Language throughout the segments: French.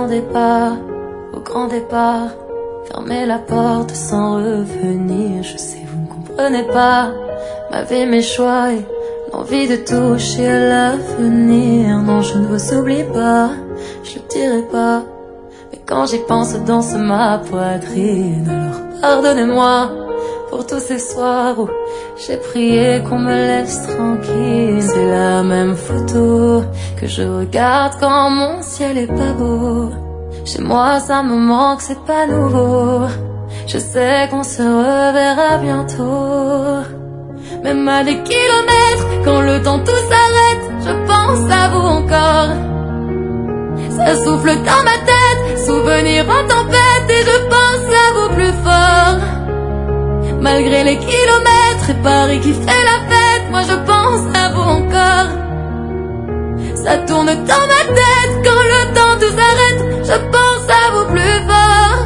départ, au grand départ, fermez la porte sans revenir. Je sais, vous ne comprenez pas ma vie, mes choix et l'envie de toucher à l'avenir. Non, je ne vous oublie pas, je le dirai pas, mais quand j'y pense danse ma poitrine. Alors pardonnez-moi pour tous ces soirs où j'ai prié qu'on me laisse tranquille. C'est la même photo que je regarde quand mon ciel est pas beau. Chez moi ça me manque, c'est pas nouveau. Je sais qu'on se reverra bientôt. Même à des kilomètres, quand le temps tout s'arrête, je pense à vous encore. Ça souffle dans ma tête, souvenir en tempête, et je pense à vous plus fort. Malgré les kilomètres et Paris qui fait la fête, moi je pense à vous encore. Ça tourne dans ma tête, quand le temps tout s'arrête, je pense à vous plus fort.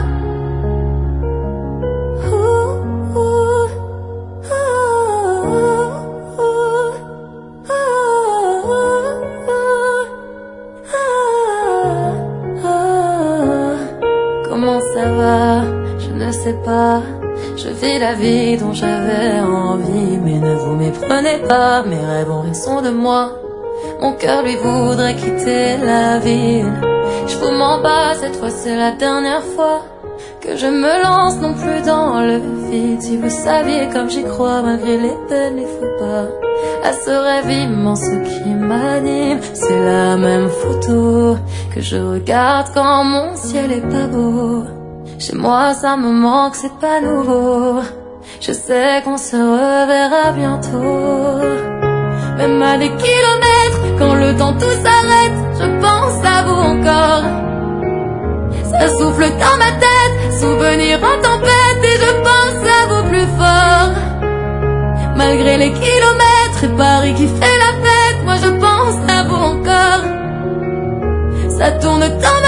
Comment ça va? Je ne sais pas. Je vis la vie dont j'avais envie, mais ne vous méprenez pas, mes rêves ont raison de moi. Mon cœur lui voudrait quitter la ville. Je vous mens pas, cette fois c'est la dernière fois que je me lance non plus dans le vide. Si vous saviez comme j'y crois, malgré les peines, les faux pas, à ce rêve immense qui m'anime. C'est la même photo que je regarde quand mon ciel est pas beau. Chez moi ça me manque, c'est pas nouveau. Je sais qu'on se reverra bientôt. Même à des kilomètres, quand le temps tout s'arrête, je pense à vous encore. Ça souffle dans ma tête, souvenir en tempête, et je pense à vous plus fort. Malgré les kilomètres et Paris qui fait la fête, moi je pense à vous encore. Ça tourne dans